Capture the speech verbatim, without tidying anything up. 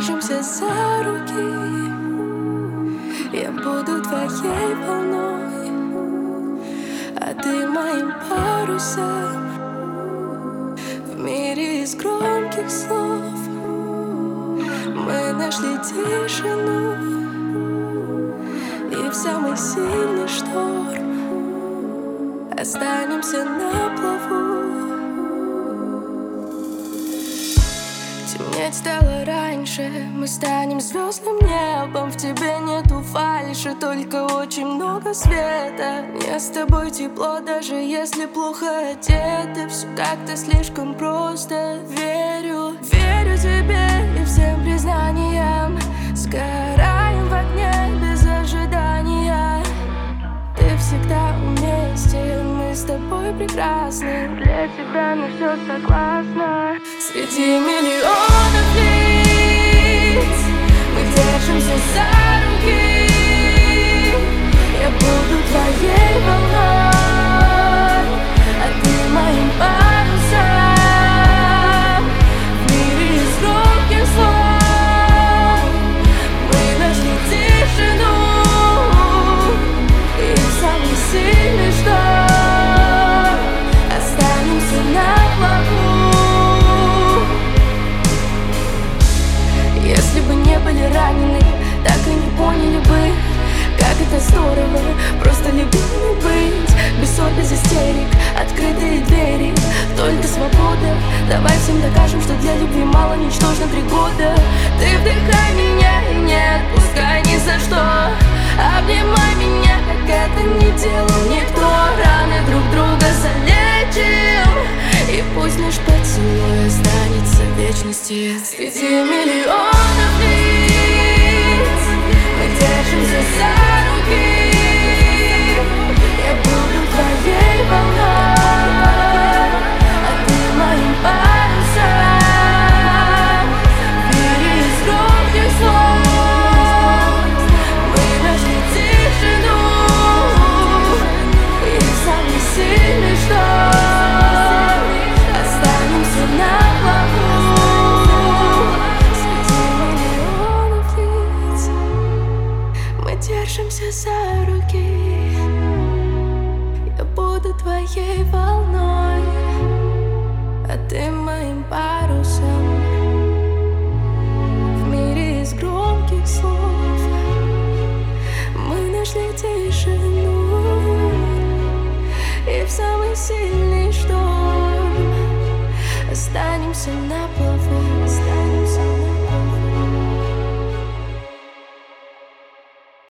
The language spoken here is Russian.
держимся за руки. Я буду твоей волной, а ты моим парусом. В мире из громких слов мы нашли тишину, и в самый сильный шторм останемся на плаву. Темнеть стало раньше, мы станем звездным небом. В тебе нету фальши, только очень много света. Мне с тобой тепло, даже если плохо одеты. Все как-то слишком просто. Верю, верю тебе и всем признаниям. Сгораем в огне без ожидания. Ты всегда уместен, мы с тобой прекрасны. Для тебя на все согласна. Среди миллионов лиц мы держимся за руки. Я буду твоей волной, а ты моим парусом. В мире из громких слов мы нашли тишину, и в самый сильный шторм останемся на плаву. Если бы не были ранены, так и не поняли бы, как это здорово просто любимыми быть. Без ссор, без истерик, открытые двери, только свобода. Давай всем докажем, что для любви мало, ничтожно три года. Ты вдыхай меня и не отпускай ни за что. Обнимай меня, как это не делал никто. Раны друг друга залечим, и пусть наш поцелуй останется в вечности. Среди миллионов лиц мы держимся за руки. Я буду твоей волной, а ты моим парусом. В мире из громких слов мы нашли тишину, и в самый сильный шторм останемся на плаву. Среди миллионов лиц мы держимся за руки. Я буду твоей волной, а ты моим парусом. В мире из громких слов мы нашли тишину, и в самый сильный шторм останемся на плаву.